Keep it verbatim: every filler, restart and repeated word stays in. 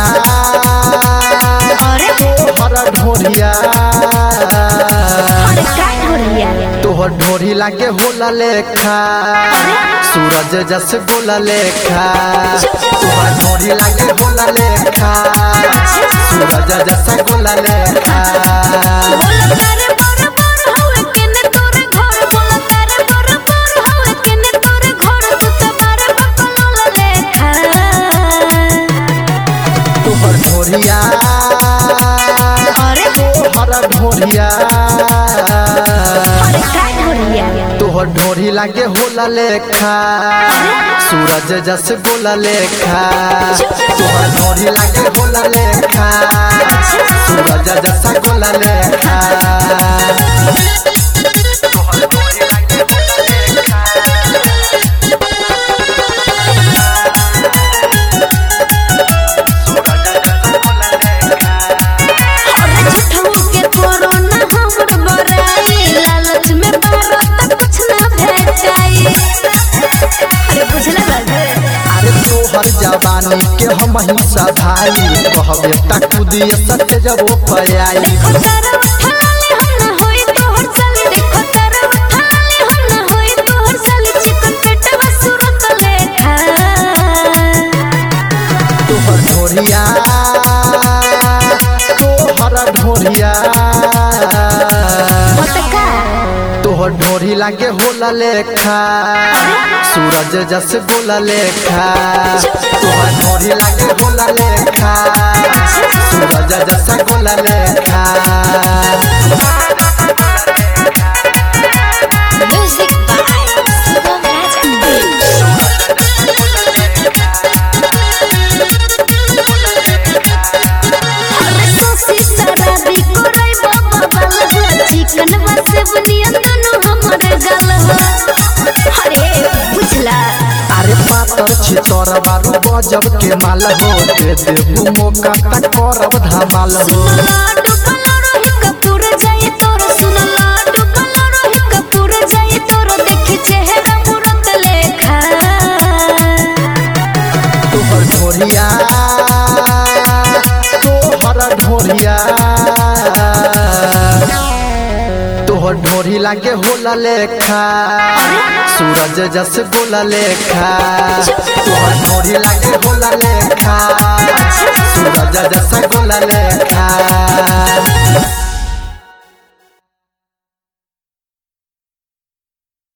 तोहर ढोरिया तोहर ढोरी लागे होला लेखा सूरज जस गोला लेखा तोहर ढोरी लागे होला लेखा सूरज जस गोला लेखा तोहर ढोरिया तोहर ढोरिया तोहर ढोरी लागे होला लेखा सूरज जस गोला लेखा तोहर ढोरी लागे होला लेखा सूरज जस गोला लेखा तोहर जवानी के हम हिस्सा भाई कहबे तक खुदिए सत्य जब पयाई तोहर ढोरिया तोहर ढोरिया तोहर ढोरी लागे होला लेखा सूरज जस गोला लेखा तोहर ढोरी लागे होला लेखा सूरज जस गोला लेखा अरे पातर छितर बारू गजब के माल हो दे देबू मौका तक करब धमाल हो तोहर ढोरिया तोहर ढोरिया तोहर ढोरी लागे होला लेखा सूरज जस गोला लेखा तोहर ढोरी लागे होला लेखा सूरज जस गोला लेखा।